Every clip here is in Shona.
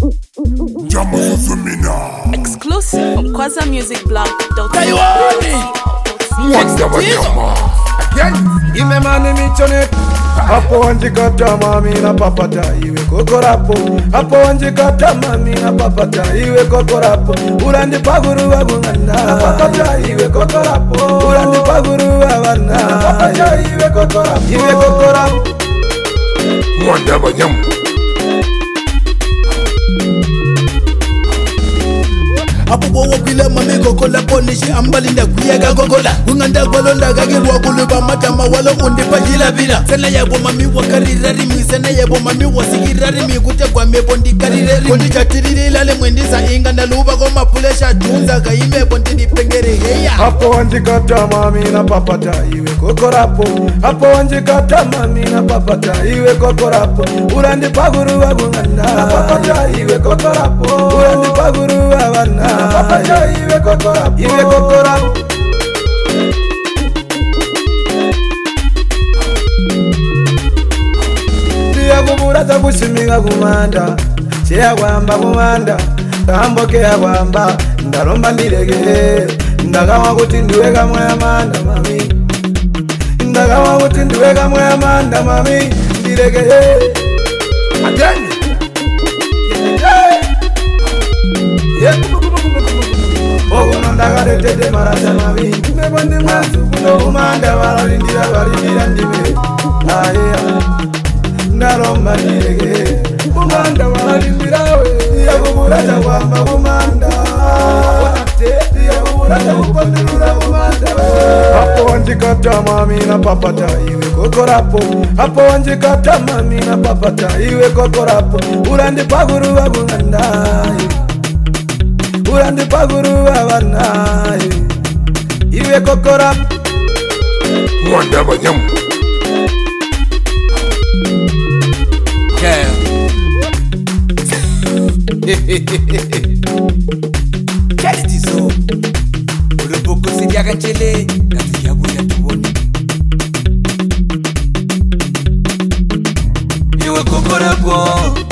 Exclusive from KwazaMusicBlog.com. Imemani michone hapo wanjikata mami na papata iwe kokorapo hapo wanjikata mami na papata iwe kokorapo urandi paguru wagunganda papata iwe kokorapo urandi paguru wabana papata iwe kokorapo mwanda banyamu Apo wokile mami kokola polishi ambalinda kuyega kokola unganda kwalonda kagirwa kuluba matama walo undi pajila bila sena yabo mami wakarirari mi sena yabo mami wasikirari mi kutegwa mebo ndikariri kondi chatiriri lale mwendisa inga ndaluba goma pulesha tunza kaime bondi nipengere heya hapo wanjikata mami na papata iwe kokorapo hapo wanjikata mami na papata iwe kokorapo urandi paguru wagunganda papata iwe kokorapo urandi paguru wabana papata iwe kokorapo Dia kubura kushimiga kumanda Chia kwamba kumanda Kamboke ya kwamba Ndaromba ndirege Ndagawa kutinduweka mwaya manda mami Ndagawa kutinduweka mwaya manda mami Ndirege Again Oguno ndagare tete marasa mami Mebondi masu kuno kumanda Warindira ndime Aya Ndaromba ndirege Kumanda warindirawe Yakubura chakwamba kumanda Yakubura chakupandirura kumanda Hapo wanjikata mami na papata iwe kokorapo Hapo wanjikata mami na papata iwe kokorapo Urandi paguru wagunganda Urandi paguru wabana Iwe kokorapo mwanda banyamu Kalidizo Uluboko sidia kanchele Kati ya buya tuwoni Iwe kokorapo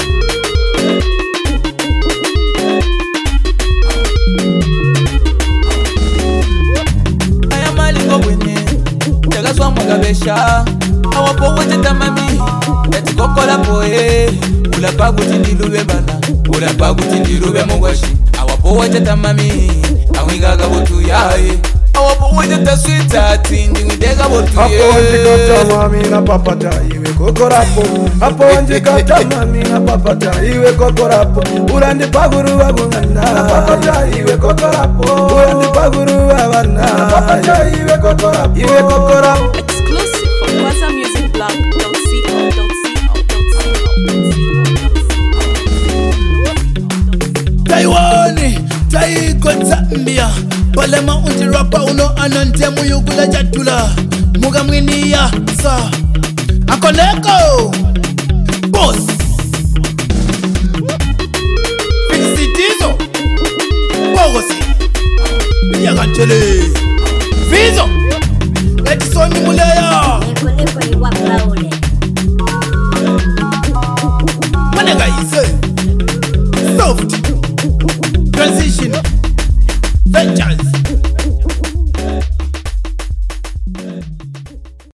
Aya malingo wene Tegaswa mwagabesha Awapo wete tamami Eti kokorapo Ulapa kutindilube bana Ulapa kutindilube mwashi Awapo wete tamami Awigaga botu yae Awapo wete taswita Tindi widega botu Hapo wanjikata mami na papata iwe kokorapo Hapo wanjikata mami na papata iwe kokorapo Urandi paguru wagunganda papata iwe kokorapo Urandi paguru wabana papata iwe kokorapo Exclusive from KwazaMusicBlog.co. Taiwani, Taiko Zambia Balema unji rapa uno anante muyugula jatula Muga mwini ya sa Akoneko Boss Finsitizo Bogosi Yaganchele Fizo Edison Muleya Nico ni wapa ule